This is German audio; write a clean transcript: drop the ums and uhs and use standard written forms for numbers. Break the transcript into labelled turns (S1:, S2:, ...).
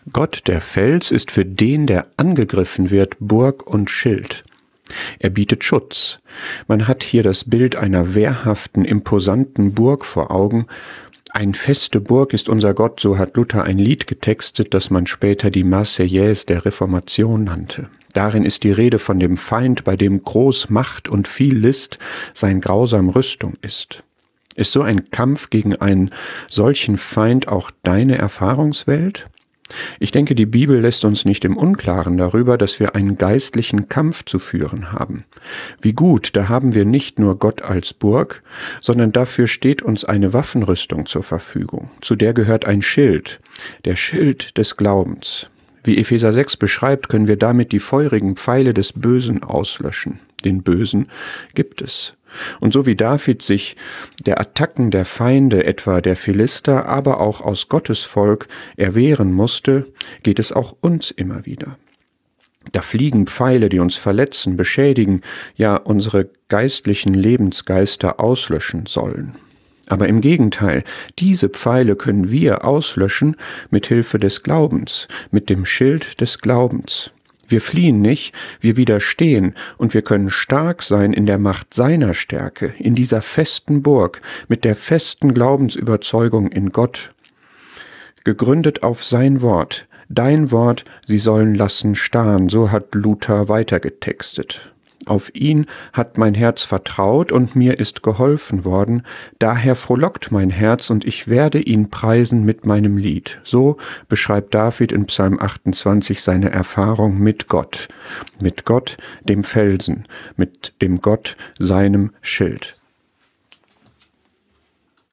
S1: Gott, der Fels, ist für den, der angegriffen wird, Burg und Schild. Er bietet Schutz. Man hat hier das Bild einer wehrhaften, imposanten Burg vor Augen. Ein feste Burg ist unser Gott, so hat Luther ein Lied getextet, das man später die Marseillaise der Reformation nannte. Darin ist die Rede von dem Feind, bei dem groß Macht und viel List sein grausam Rüstung ist. Ist so ein Kampf gegen einen solchen Feind auch deine Erfahrungswelt? Ich denke, die Bibel lässt uns nicht im Unklaren darüber, dass wir einen geistlichen Kampf zu führen haben. Wie gut, da haben wir nicht nur Gott als Burg, sondern dafür steht uns eine Waffenrüstung zur Verfügung. Zu der gehört ein Schild, der Schild des Glaubens. Wie Epheser 6 beschreibt, können wir damit die feurigen Pfeile des Bösen auslöschen. Den Bösen gibt es. Und so wie David sich der Attacken der Feinde, etwa der Philister, aber auch aus Gottes Volk erwehren musste, geht es auch uns immer wieder. Da fliegen Pfeile, die uns verletzen, beschädigen, ja unsere geistlichen Lebensgeister auslöschen sollen. Aber im Gegenteil, diese Pfeile können wir auslöschen mit Hilfe des Glaubens, mit dem Schild des Glaubens. Wir fliehen nicht, wir widerstehen und wir können stark sein in der Macht seiner Stärke, in dieser festen Burg, mit der festen Glaubensüberzeugung in Gott, gegründet auf sein Wort. Dein Wort, sie sollen lassen starren, so hat Luther weitergetextet. Auf ihn hat mein Herz vertraut und mir ist geholfen worden, daher frohlockt mein Herz und ich werde ihn preisen mit meinem Lied. So beschreibt David in Psalm 28 seine Erfahrung mit Gott, dem Felsen, mit dem Gott, seinem Schild.